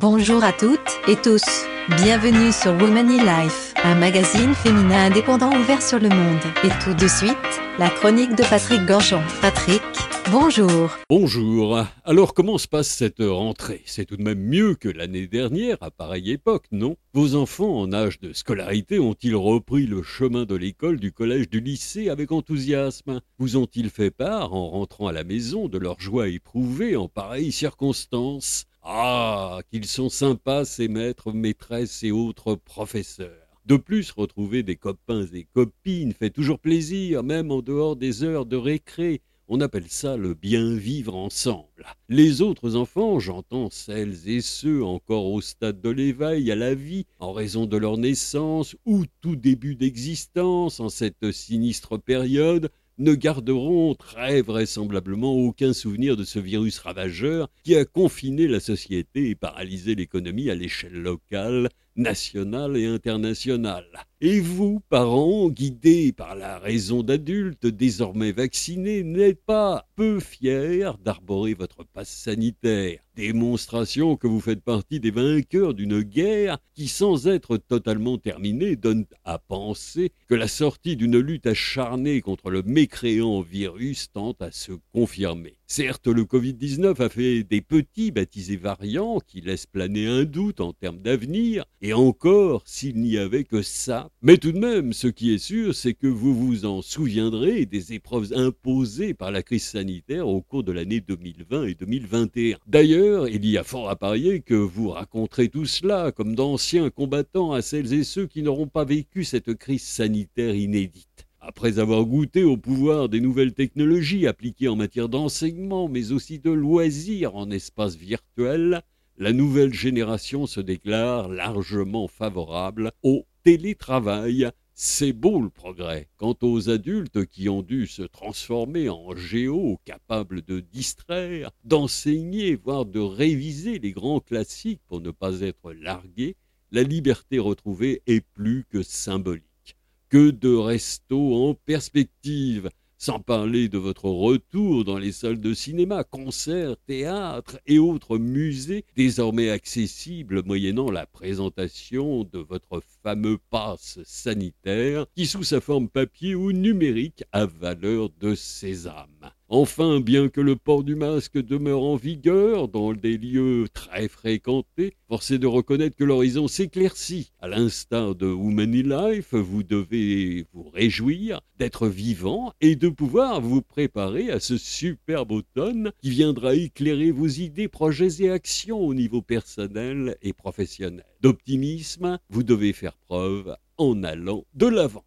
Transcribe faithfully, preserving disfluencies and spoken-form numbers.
Bonjour à toutes et tous. Bienvenue sur Womanly Life, un magazine féminin indépendant ouvert sur le monde. Et tout de suite, la chronique de Patrick Gorgeon. Patrick, bonjour. Bonjour. Alors comment se passe cette rentrée? C'est tout de même mieux que l'année dernière à pareille époque, non? Vos enfants en âge de scolarité ont-ils repris le chemin de l'école, du collège, du lycée avec enthousiasme? Vous ont-ils fait part, en rentrant à la maison, de leur joie éprouvée en pareilles circonstances? Ah, qu'ils sont sympas ces maîtres, maîtresses et autres professeurs. De plus, retrouver des copains et copines fait toujours plaisir, même en dehors des heures de récré. On appelle ça le bien vivre ensemble. Les autres enfants, j'entends celles et ceux encore au stade de l'éveil à la vie, en raison de leur naissance ou tout début d'existence en cette sinistre période, ne garderont très vraisemblablement aucun souvenir de ce virus ravageur qui a confiné la société et paralysé l'économie à l'échelle locale, nationale et internationale. Et vous, parents, guidés par la raison d'adultes, désormais vaccinés, n'êtes pas peu fiers d'arborer votre passe sanitaire. Démonstration que vous faites partie des vainqueurs d'une guerre qui, sans être totalement terminée, donne à penser que la sortie d'une lutte acharnée contre le mécréant virus tente à se confirmer. Certes, le covid dix-neuf a fait des petits baptisés variants qui laissent planer un doute en termes d'avenir, et encore s'il n'y avait que ça. Mais tout de même, ce qui est sûr, c'est que vous vous en souviendrez des épreuves imposées par la crise sanitaire au cours de l'année deux mille vingt et deux mille vingt et un. D'ailleurs, il y a fort à parier que vous raconterez tout cela comme d'anciens combattants à celles et ceux qui n'auront pas vécu cette crise sanitaire inédite. Après avoir goûté au pouvoir des nouvelles technologies appliquées en matière d'enseignement, mais aussi de loisirs en espace virtuel, la nouvelle génération se déclare largement favorable au télétravail. C'est beau le progrès. Quant aux adultes qui ont dû se transformer en géos capables de distraire, d'enseigner, voire de réviser les grands classiques pour ne pas être largués, la liberté retrouvée est plus que symbolique. Que de restos en perspective, sans parler de votre retour dans les salles de cinéma, concerts, théâtres et autres musées, désormais accessibles moyennant la présentation de votre fameux pass sanitaire, qui sous sa forme papier ou numérique a valeur de sésame. Enfin, bien que le port du masque demeure en vigueur dans des lieux très fréquentés, force est de reconnaître que l'horizon s'éclaircit. À l'instar de Womanly Life, vous devez vous réjouir d'être vivant et de pouvoir vous préparer à ce superbe automne qui viendra éclairer vos idées, projets et actions au niveau personnel et professionnel. D'optimisme, vous devez faire preuve en allant de l'avant.